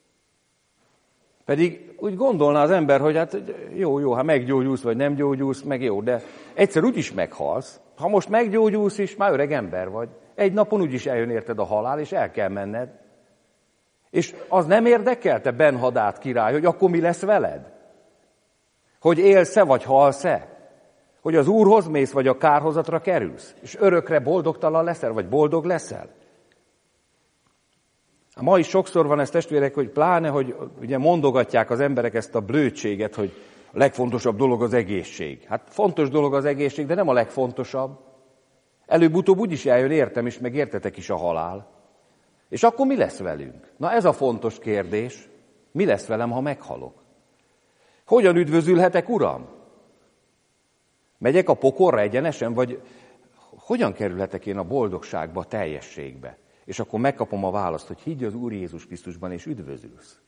Pedig úgy gondolná az ember, hogy hát jó, jó, ha meggyógyulsz, vagy nem gyógyulsz, meg jó, de egyszer úgyis meghalsz. Ha most meggyógyulsz is, már öreg ember vagy. Egy napon úgyis eljön érted a halál, és el kell menned. És az nem érdekel, te Ben-Hadad király, hogy akkor mi lesz veled? Hogy élsz-e, vagy halsz-e? Hogy az Úrhoz mész, vagy a kárhozatra kerülsz? És örökre boldogtalan leszel, vagy boldog leszel? Ma is sokszor van ez, testvérek, hogy pláne, hogy ugye mondogatják az emberek ezt a blödséget, hogy a legfontosabb dolog az egészség. Hát fontos dolog az egészség, de nem a legfontosabb. Előbb-utóbb úgyis eljön, értem is, meg értetek is a halál. És akkor mi lesz velünk? Na ez a fontos kérdés. Mi lesz velem, ha meghalok? Hogyan üdvözülhetek, Uram? Megyek a pokolra egyenesen, vagy hogyan kerülhetek én a boldogságba, a teljességbe? És akkor megkapom a választ, hogy higgy az Úr Jézus Krisztusban, és üdvözülsz.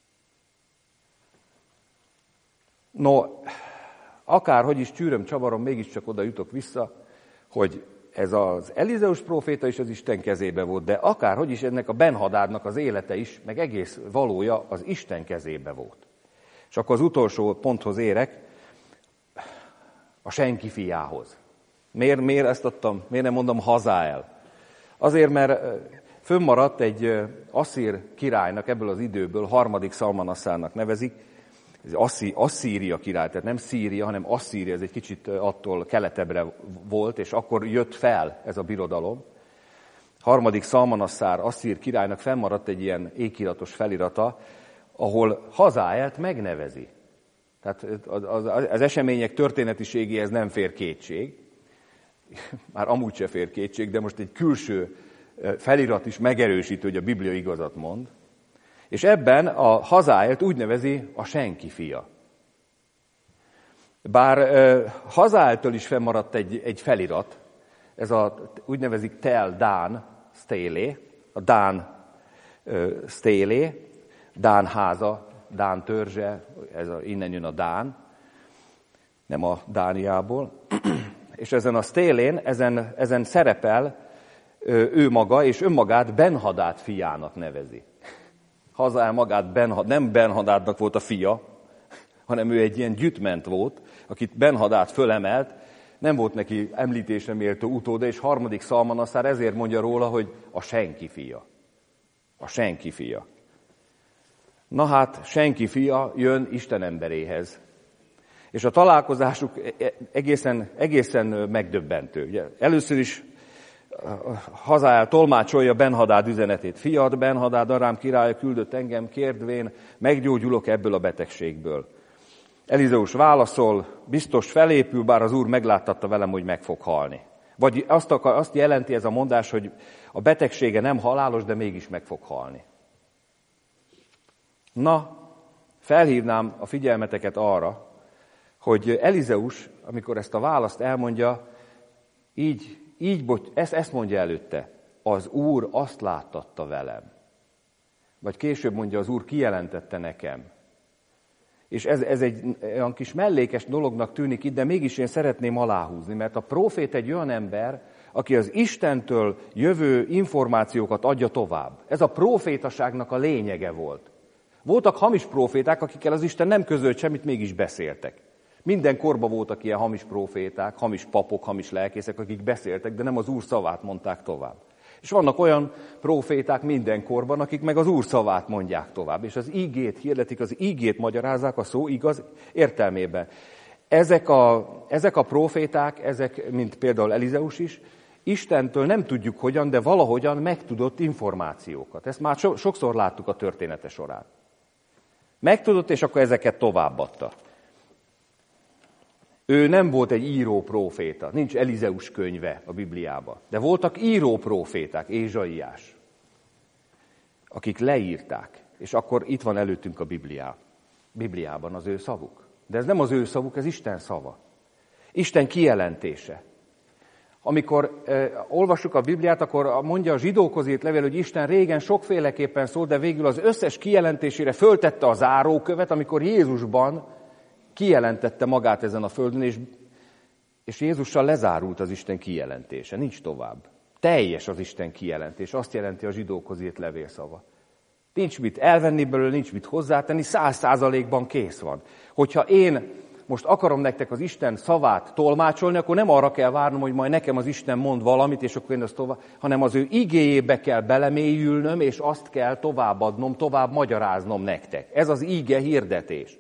No, akárhogy is csűröm, csavarom, mégiscsak oda jutok vissza, hogy ez az Elizeus próféta is az Isten kezébe volt, de akárhogy is ennek a Ben-Hadadnak az élete is, meg egész valója az Isten kezébe volt. És akkor az utolsó ponthoz érek, a senki fiához. Miért, miért ezt adtam? Miért nem mondom Hazael? Azért, mert fönnmaradt egy asszír királynak ebből az időből, harmadik Szalmanasárnak nevezik, ez Asszi, Asszíria király, tehát nem Szíria, hanem Asszíria, ez egy kicsit attól keletebbre volt, és akkor jött fel ez a birodalom. Harmadik Szalmanasszár Asszír királynak fennmaradt egy ilyen ékiratos felirata, ahol Hazaelt megnevezi. Tehát az, az, az események történetiségéhez nem fér kétség, már amúgy se fér kétség, de most egy külső felirat is megerősítő, hogy a Biblia igazat mond. És ebben a Hazaelt úgy nevezi a senki fia. Bár uh, Hazaeltől is fennmaradt egy, egy felirat, ez a, úgy nevezik Tel Dán Stélé, a Dán uh, Stélé, Dán háza, Dán törzse, ez a, innen jön a Dán, nem a Dániából. És ezen a Stélén, ezen, ezen szerepel ő maga, és önmagát Ben-Hadad fiának nevezi. Hazael magát Ben-Hadad, nem Ben-Hadadnak volt a fia, hanem ő egy ilyen gyütment volt, akit Ben-Hadad fölemelt, nem volt neki említésre méltó utóda, és harmadik Szalmanasszár ezért mondja róla, hogy a senki fia. A senki fia. Na hát, senki fia jön Isten emberéhez. És a találkozásuk egészen, egészen megdöbbentő. Ugye, először is Hazael tolmácsolja Ben-Hadad üzenetét. Fiad, Ben-Hadad Arám királya küldött engem, kérdvén, meggyógyulok ebből a betegségből. Elizeus válaszol, biztos felépül, bár az Úr megláttatta velem, hogy meg fog halni. Vagy azt, akar, azt jelenti ez a mondás, hogy a betegsége nem halálos, de mégis meg fog halni. Na, felhívnám a figyelmeteket arra, hogy Elizeus, amikor ezt a választ elmondja, így, így ezt, ezt mondja előtte, az Úr azt láttatta velem. Vagy később mondja, az Úr kijelentette nekem. És ez, ez egy olyan kis mellékes dolognak tűnik itt, de mégis én szeretném aláhúzni, mert a prófét egy olyan ember, aki az Istentől jövő információkat adja tovább. Ez a prófétaságnak a lényege volt. Voltak hamis próféták, akikkel az Isten nem közölt semmit, mégis beszéltek. Minden korban voltak ilyen hamis próféták, hamis papok, hamis lelkészek, akik beszéltek, de nem az Úr szavát mondták tovább. És vannak olyan próféták minden korban, akik meg az Úr szavát mondják tovább, és az ígét hirdetik, az ígét magyarázzák a szó igaz értelmében. Ezek a, ezek a próféták, ezek, mint például Elizeus is, Istentől nem tudjuk hogyan, de valahogyan megtudott információkat. Ezt már so, sokszor láttuk a története során. Megtudott, és akkor ezeket továbbadta. Ő nem volt egy író próféta, nincs Elizeus könyve a Bibliában, de voltak író próféták, Ézsaiás, akik leírták, és akkor itt van előttünk a Bibliá, Bibliában az ő szavuk. De ez nem az ő szavuk, ez Isten szava. Isten kijelentése. Amikor eh, olvassuk a Bibliát, akkor mondja a zsidókhoz írt levél, hogy Isten régen sokféleképpen szólt, de végül az összes kijelentésére föltette a zárókövet, amikor Jézusban kijelentette magát ezen a földön, és, és Jézussal lezárult az Isten kijelentése. Nincs tovább. Teljes az Isten kijelentés. Azt jelenti a zsidókhoz írt levélszava. Nincs mit elvenni belőle, nincs mit hozzátenni, száz százalékban kész van. Hogyha én most akarom nektek az Isten szavát tolmácsolni, akkor nem arra kell várnom, hogy majd nekem az Isten mond valamit, és akkor én azt tovább, hanem az ő igéjébe kell belemélyülnöm, és azt kell továbbadnom, tovább magyaráznom nektek. Ez az íge hirdetés.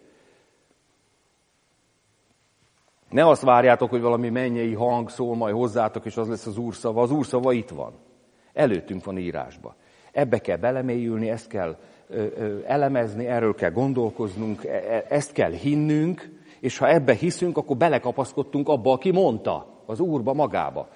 Ne azt várjátok, hogy valami mennyei hang szól majd hozzátok, és az lesz az Úr szava. Az Úr szava itt van. Előttünk van írásba. Ebbe kell belemélyülni, ezt kell ö, ö, elemezni, erről kell gondolkoznunk, e, ezt kell hinnünk, és ha ebbe hiszünk, akkor belekapaszkodtunk abba, aki mondta, az Úrba magába.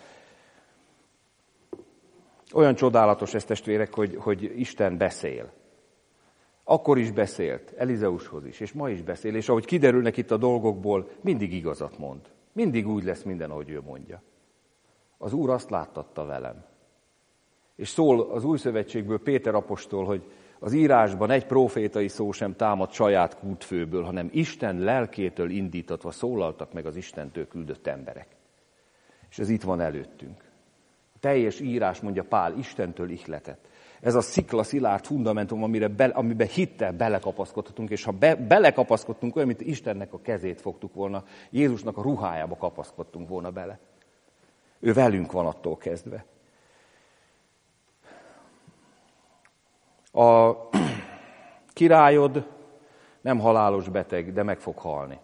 Olyan csodálatos ez, testvérek, hogy, hogy Isten beszél. Akkor is beszélt, Elizeushoz is, és ma is beszél, és ahogy kiderülnek itt a dolgokból, mindig igazat mond. Mindig úgy lesz minden, ahogy ő mondja. Az Úr azt láttatta velem. És szól az Új Szövetségből Péter apostol, hogy az írásban egy prófétai szó sem támad saját kútfőből, hanem Isten lelkétől indítatva szólaltak meg az Istentől küldött emberek. És ez itt van előttünk. A teljes írás, mondja Pál, Istentől ihletett. Ez a szikla szilárd fundamentum, amire be, amiben hittel belekapaszkodhatunk, és ha be, belekapaszkodtunk, olyan, mint Istennek a kezét fogtuk volna, Jézusnak a ruhájába kapaszkodtunk volna bele. Ő velünk van attól kezdve. A királyod nem halálos beteg, de meg fog halni.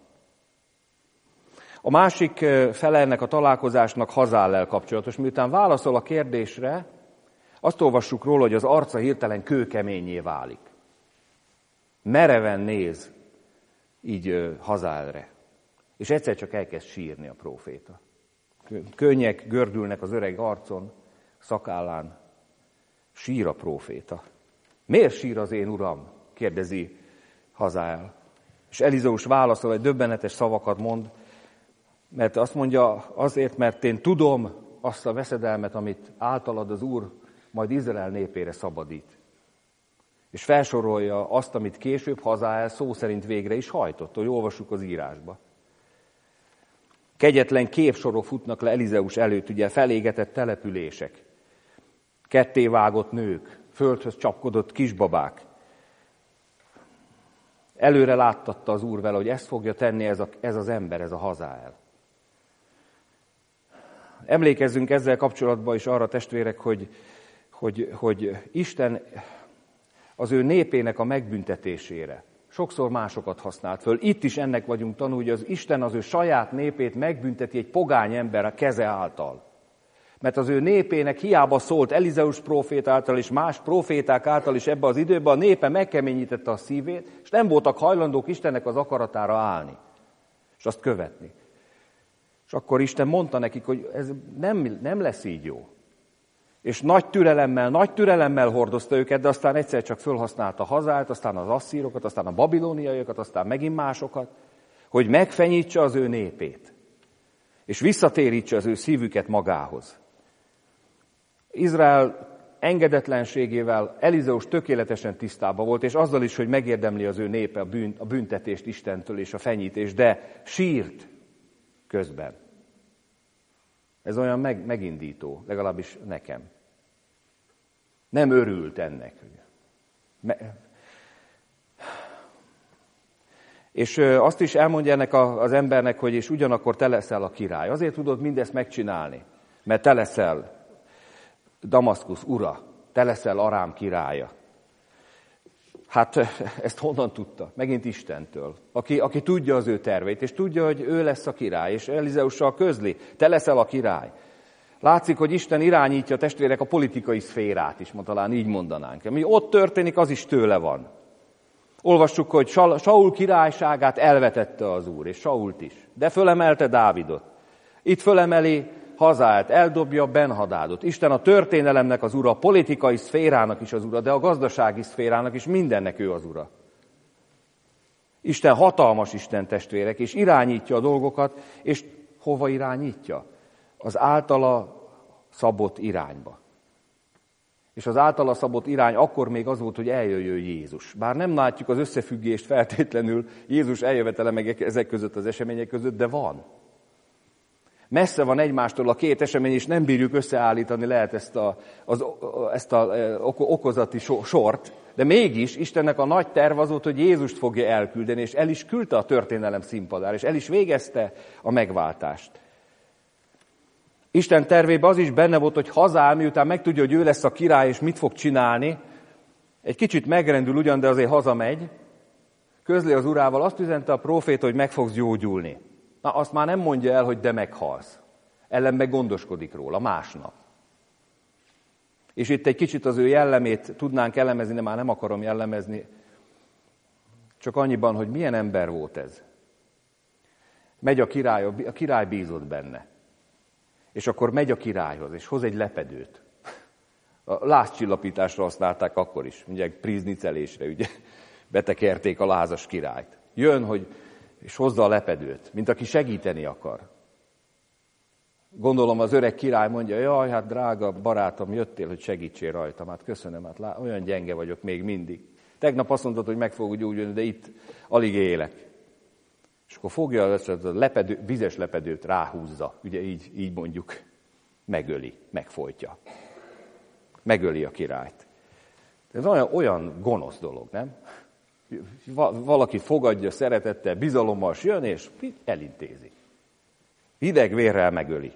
A másik fele ennek a találkozásnak Hazállel kapcsolatos. Miután válaszol a kérdésre, azt olvassuk róla, hogy az arca hirtelen kőkeményé válik. Mereven néz így Hazáelre. És egyszer csak elkezd sírni a próféta. Könnyek gördülnek az öreg arcon, szakállán. Sír a próféta. Miért sír az én uram? Kérdezi Hazáel. És Elizeus válaszol, egy döbbenetes szavakat mond, mert azt mondja, azért, mert én tudom azt a veszedelmet, amit általad az Úr majd Izrael népére szabadít. És felsorolja azt, amit később Hazáel szó szerint végre is hajtott, hogy olvassuk az írásba. Kegyetlen képsorok futnak le Elizeus előtt, ugye felégetett települések, kettévágott nők, földhöz csapkodott kisbabák. Előre láttatta az Úr vele, hogy ezt fogja tenni ez, a, ez az ember, ez a Hazáel. Emlékezzünk ezzel kapcsolatban is arra, testvérek, hogy, hogy, hogy Isten az ő népének a megbüntetésére sokszor másokat használt föl. Itt is ennek vagyunk tanul, hogy az Isten az ő saját népét megbünteti egy pogány ember a keze által. Mert az ő népének hiába szólt Elizeus prófét által és más próféták által is ebbe az időben, a népe megkeményítette a szívét, és nem voltak hajlandók Istennek az akaratára állni, és azt követni. És akkor Isten mondta nekik, hogy ez nem, nem lesz így jó. És nagy türelemmel, nagy türelemmel hordozta őket, de aztán egyszer csak fölhasználta Hazát, aztán az asszírokat, aztán a babiloniaiakat, aztán megint másokat, hogy megfenyítse az ő népét, és visszatérítse az ő szívüket magához. Izrael engedetlenségével Elizeus tökéletesen tisztában volt, és azzal is, hogy megérdemli az ő népe a, bűn, a büntetést Istentől és a fenyítést, de sírt közben. Ez olyan meg, megindító, legalábbis nekem. Nem örült ennek. És azt is elmondja ennek az embernek, hogy és ugyanakkor te leszel a király. Azért tudod mindezt megcsinálni, mert te leszel Damaszkusz ura, te leszel Arám királya. Hát ezt honnan tudta? Megint Istentől, aki, aki tudja az ő terveit, és tudja, hogy ő lesz a király, és Elizeussal közli, te leszel a király. Látszik, hogy Isten irányítja, testvérek, a politikai szférát is, ma talán így mondanánk. Ami ott történik, az is tőle van. Olvassuk, hogy Saul királyságát elvetette az Úr, és Sault is, de fölemelte Dávidot. Itt fölemeli Hazáelt, eldobja Ben-Hadádot. Isten a történelemnek az ura, a politikai szférának is az ura, de a gazdasági szférának is mindennek ő az ura. Isten hatalmas Isten, testvérek, és irányítja a dolgokat, és hova irányítja? az általa szabott irányba. És az általa szabott irány akkor még az volt, hogy eljöjjön Jézus. Bár nem látjuk az összefüggést feltétlenül Jézus eljövetele meg ezek között az események között, de van. Messze van egymástól a két esemény, és nem bírjuk összeállítani, lehet ezt a, az, ezt a okozati sort, de mégis Istennek a nagy terv az volt, hogy Jézust fogja elküldeni, és el is küldte a történelem színpadára, és el is végezte a megváltást. Isten tervében az is benne volt, hogy hazáll, miután megtudja, hogy ő lesz a király, és mit fog csinálni, egy kicsit megrendül ugyan, de azért hazamegy, közli az urával, azt üzente a próféta, hogy meg fogsz gyógyulni. Na, azt már nem mondja el, hogy de meghalsz. Ellenben gondoskodik róla másnap. És itt egy kicsit az ő jellemét tudnánk elemezni, de már nem akarom jellemezni, csak annyiban, hogy milyen ember volt ez. Megy a király, a király bízott benne. És akkor megy a királyhoz, és hoz egy lepedőt. A lázcsillapításra használták akkor is, ugye príznicelésre, ugye betekerték a lázas királyt. Jön, hogy és hozza a lepedőt, mint aki segíteni akar. Gondolom az öreg király mondja, jaj, hát drága barátom, jöttél, hogy segítsél rajtam, hát köszönöm, hát lá, olyan gyenge vagyok még mindig. Tegnap azt mondtad, hogy meg fogok gyógyulni, de itt alig élek. És akkor fogja a lepedő, vizes lepedőt, ráhúzza, ugye így, így mondjuk, megöli, megfojtja. Megöli a királyt. Ez olyan, olyan gonosz dolog, nem? Valaki fogadja szeretettel, bizalommal jön, és elintézi. Hideg vérrel megöli.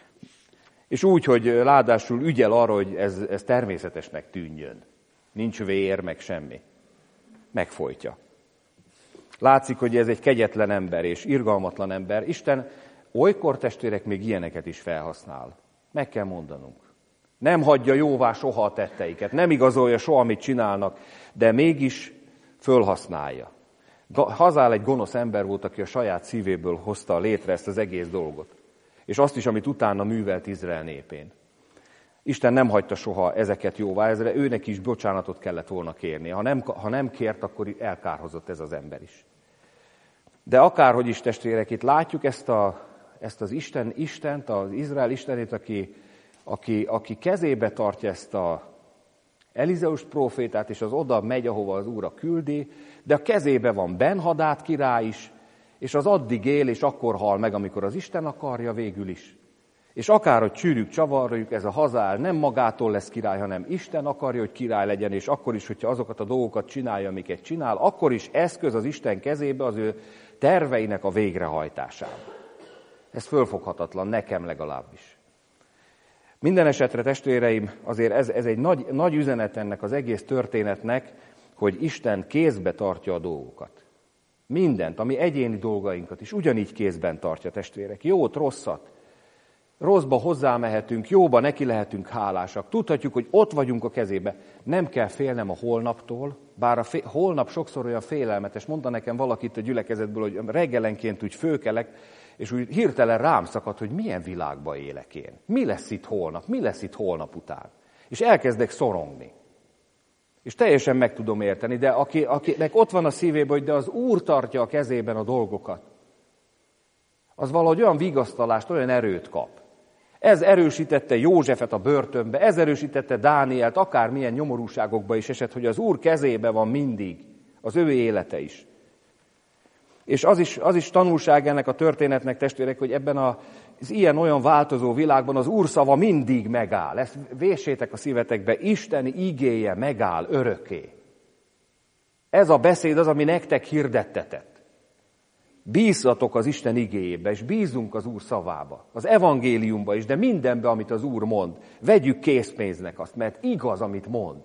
És úgy, hogy ráadásul ügyel arra, hogy ez, ez természetesnek tűnjön. Nincs vér, meg semmi. Megfojtja. Látszik, hogy ez egy kegyetlen ember és irgalmatlan ember. Isten olykor, testvérek, még ilyeneket is felhasznál. Meg kell mondanunk. Nem hagyja jóvá soha a tetteiket, nem igazolja soha, amit csinálnak, de mégis fölhasználja. Hazál egy gonosz ember volt, aki a saját szívéből hozta létre ezt az egész dolgot. És azt is, amit utána művelt Izrael népén. Isten nem hagyta soha ezeket jóvá, ezre őnek is bocsánatot kellett volna kérni. Ha nem, ha nem kért, akkor elkárhozott ez az ember is. De akárhogy is, testvérek, itt látjuk ezt, a, ezt az Isten, Istent, az Izrael Istenét, aki, aki, aki kezébe tartja ezt a Elizeus prófétát, és az oda megy, ahova az Úr küldi, de a kezébe van Ben-Hadát király is, és az addig él, és akkor hal meg, amikor az Isten akarja végül is. És akárhogy csűrjük, csavarjuk, ez a Hazael nem magától lesz király, hanem Isten akarja, hogy király legyen, és akkor is, hogyha azokat a dolgokat csinálja, amiket csinál, akkor is eszköz az Isten kezébe az ő terveinek a végrehajtásába. Ez fölfoghatatlan, nekem legalábbis. Minden esetre, testvéreim, azért ez, ez egy nagy, nagy üzenet ennek az egész történetnek, hogy Isten kézbe tartja a dolgokat. Mindent, ami egyéni dolgainkat is ugyanígy kézben tartja, testvérek. Jót, rosszat. Rosszba hozzámehetünk, jóba neki lehetünk hálásak. Tudhatjuk, hogy ott vagyunk a kezébe. Nem kell félnem a holnaptól, bár a fél, holnap sokszor olyan félelmetes. Mondta nekem valakit a gyülekezetből, hogy reggelenként úgy fölkelek, és úgy hirtelen rám szakadt, hogy milyen világban élek én. Mi lesz itt holnap? Mi lesz itt holnap után? És elkezdek szorongni. És teljesen meg tudom érteni, de aki, akinek ott van a szívében, hogy de az Úr tartja a kezében a dolgokat, az valahogy olyan vigasztalást, olyan erőt kap. Ez erősítette Józsefet a börtönbe, ez erősítette Dánielt, akármilyen nyomorúságokba is esett, hogy az Úr kezébe van mindig, az ő élete is. És az is, az is tanulság ennek a történetnek, testvérek, hogy ebben az ilyen-olyan változó világban az Úr szava mindig megáll. Ezt véssétek a szívetekbe, Isten igéje megáll örökké. Ez a beszéd az, ami nektek hirdettetett. Bízzatok az Isten igéjébe, és bízunk az Úr szavába, az evangéliumba is, de mindenbe, amit az Úr mond. Vegyük készpénznek azt, mert igaz, amit mond.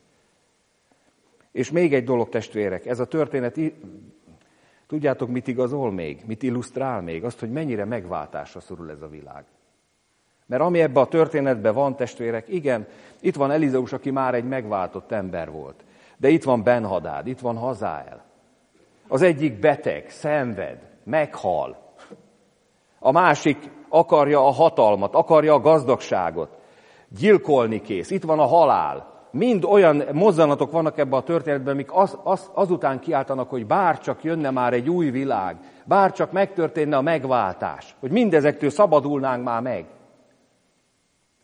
És még egy dolog, testvérek, ez a történet, tudjátok, mit igazol még? Mit illusztrál még? Azt, hogy mennyire megváltásra szorul ez a világ. Mert ami ebben a történetben van, testvérek, igen, itt van Elizeus, aki már egy megváltott ember volt. De itt van Ben-Hadád, itt van Hazael. Az egyik beteg, szenved, meghal. A másik akarja a hatalmat, akarja a gazdagságot. Gyilkolni kész, itt van a halál. Mind olyan mozzanatok vannak ebben a történetben, amik az, az, azután kiáltanak, hogy bárcsak jönne már egy új világ, bárcsak megtörténne a megváltás, hogy mindezektől szabadulnánk már meg.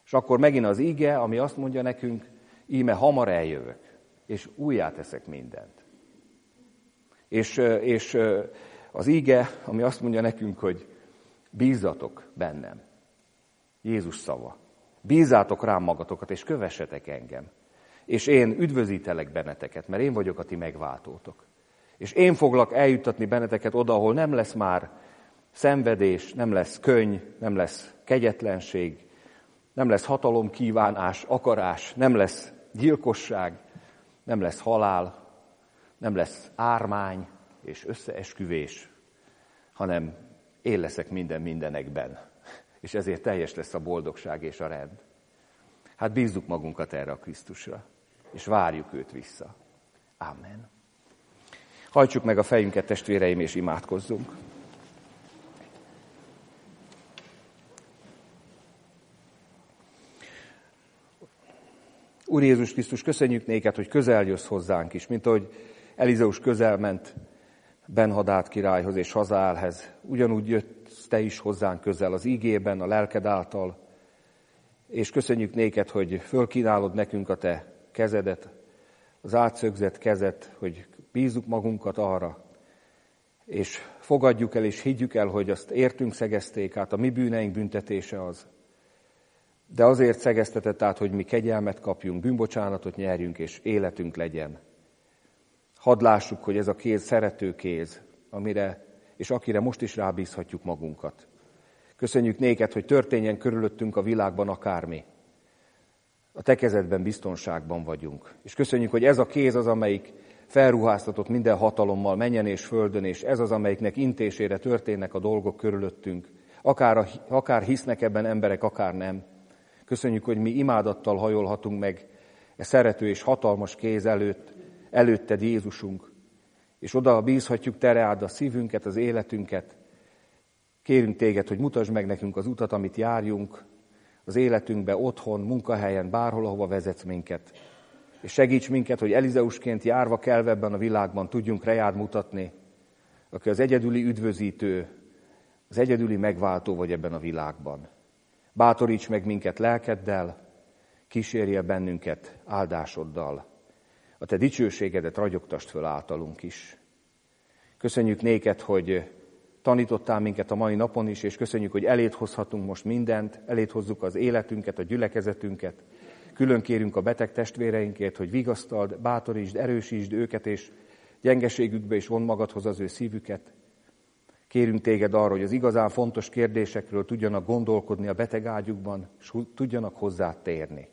És akkor megint az ige, ami azt mondja nekünk, íme hamar eljövök, és újjá teszek mindent. És, és az ige, ami azt mondja nekünk, hogy bízzatok bennem. Jézus szava. Bízzátok rám magatokat, és kövessetek engem. És én üdvözítelek benneteket, mert én vagyok a ti megváltótok. És én foglak eljuttatni benneteket oda, ahol nem lesz már szenvedés, nem lesz könny, nem lesz kegyetlenség, nem lesz hatalomkívánás, akarás, nem lesz gyilkosság, nem lesz halál, nem lesz ármány és összeesküvés, hanem én leszek minden mindenekben. És ezért teljes lesz a boldogság és a rend. Hát bízzuk magunkat erre a Krisztusra, és várjuk őt vissza. Amen. Hajtsuk meg a fejünket, testvéreim, és imádkozzunk. Úr Jézus Krisztus, köszönjük néked, hogy közel jössz hozzánk is, mint ahogy Elizeus közel ment Benhadát királyhoz és Hazaelhez. Ugyanúgy jössz te is hozzánk közel az ígében, a lelked által, és köszönjük néked, hogy fölkínálod nekünk a te kezedet, az átszögzett kezet, hogy bízzuk magunkat arra, és fogadjuk el és higgyük el, hogy azt értünk szegezték át, a mi bűneink büntetése az. De azért szegeztetett át, hogy mi kegyelmet kapjunk, bűnbocsánatot nyerjünk, és életünk legyen. Hadd lássuk, hogy ez a kéz szerető kéz, amire és akire most is rábízhatjuk magunkat. Köszönjük néked, hogy történjen körülöttünk a világban akármi. A te kezedben biztonságban vagyunk. És köszönjük, hogy ez a kéz az, amelyik felruháztatott minden hatalommal mennyen és földön, és ez az, amelyiknek intésére történnek a dolgok körülöttünk. Akár, a, akár hisznek ebben emberek, akár nem. Köszönjük, hogy mi imádattal hajolhatunk meg e szerető és hatalmas kéz előtt, előtted Jézusunk, és oda bízhatjuk te reád a szívünket, az életünket. Kérünk téged, hogy mutasd meg nekünk az utat, amit járjunk, az életünkbe, otthon, munkahelyen, bárhol, ahova vezetsz minket. És segíts minket, hogy Elizeusként járva kelve ebben a világban tudjunk reád mutatni, aki az egyedüli üdvözítő, az egyedüli megváltó vagy ebben a világban. Bátoríts meg minket lelkeddel, kísérjél bennünket áldásoddal. A te dicsőségedet ragyogtasd föl általunk is. Köszönjük néked, hogy tanítottál minket a mai napon is, és köszönjük, hogy eléd hozhatunk most mindent, eléd hozzuk az életünket, a gyülekezetünket. Külön kérünk a beteg testvéreinkért, hogy vigasztald, bátorítsd, erősítsd őket, és gyengeségükbe is von magadhoz az ő szívüket. Kérünk téged arra, hogy az igazán fontos kérdésekről tudjanak gondolkodni a beteg ágyukban, és tudjanak hozzá térni.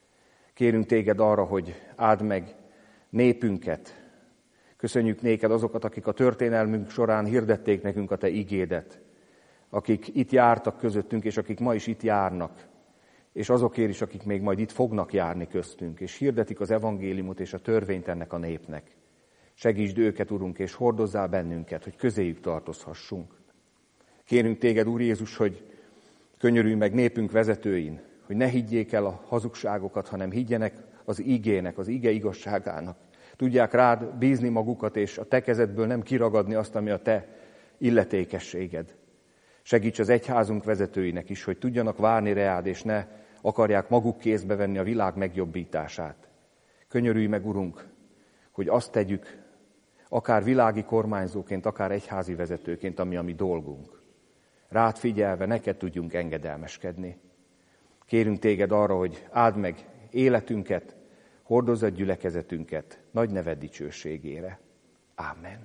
Kérünk téged arra, hogy áld meg népünket. Köszönjük néked azokat, akik a történelmünk során hirdették nekünk a te igédet, akik itt jártak közöttünk, és akik ma is itt járnak, és azokért is, akik még majd itt fognak járni köztünk, és hirdetik az evangéliumot és a törvényt ennek a népnek. Segítsd őket, Urunk, és hordozzál bennünket, hogy közéjük tartozhassunk. Kérünk téged, Úr Jézus, hogy könyörülj meg népünk vezetőin, hogy ne higgyék el a hazugságokat, hanem higgyenek az igének, az ige igazságának. Tudják rád bízni magukat, és a te kezedből nem kiragadni azt, ami a te illetékességed. Segíts az egyházunk vezetőinek is, hogy tudjanak várni reád, és ne akarják maguk kézbe venni a világ megjobbítását. Könyörülj meg, Urunk, hogy azt tegyük, akár világi kormányzóként, akár egyházi vezetőként, ami a mi dolgunk. Rád figyelve neked tudjunk engedelmeskedni. Kérünk téged arra, hogy áld meg életünket, hordozz a gyülekezetünket nagy neved dicsőségére. Ámen.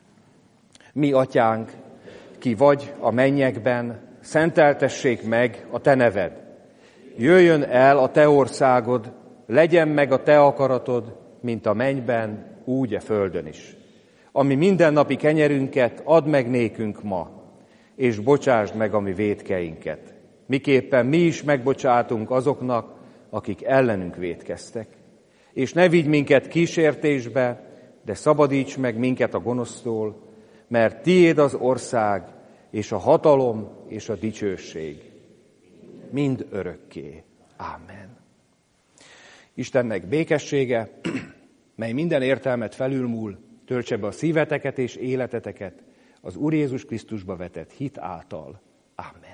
Mi, Atyánk, ki vagy a mennyekben, szenteltessék meg a te neved. Jöjjön el a te országod, legyen meg a te akaratod, mint a mennyben, úgy a földön is. Ami mindennapi kenyerünket add meg nékünk ma, és bocsásd meg a mi vétkeinket. Miképpen mi is megbocsátunk azoknak, akik ellenünk vétkeztek. És ne vigy minket kísértésbe, de szabadíts meg minket a gonosztól, mert tiéd az ország, és a hatalom, és a dicsőség. Mind örökké. Ámen. Istennek békessége, mely minden értelmet felülmúl, töltse be a szíveteket és életeteket az Úr Jézus Krisztusba vetett hit által. Ámen.